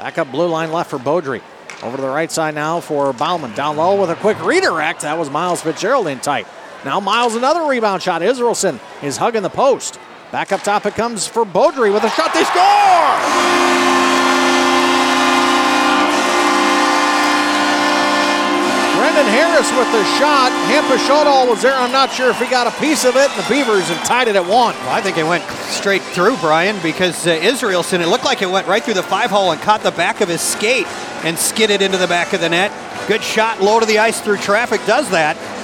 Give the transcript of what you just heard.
Back up blue line left for Beaudry. Over to the right side now for Bauman. Down low with a quick redirect. That was Miles Fitzgerald in tight. Now Miles, another rebound shot. Israelson is hugging the post. Back up top it comes for Beaudry with a shot. They score! Brendan Harris with the shot. Hampus Shodal was there. I'm not sure if he got a piece of it. The Beavers have tied it at 1. Well, I think it went straight through, Brian, because Israelson, it looked like it went right through the 5-hole and caught the back of his skate and skidded into the back of the net. Good shot, low to the ice through traffic, does that.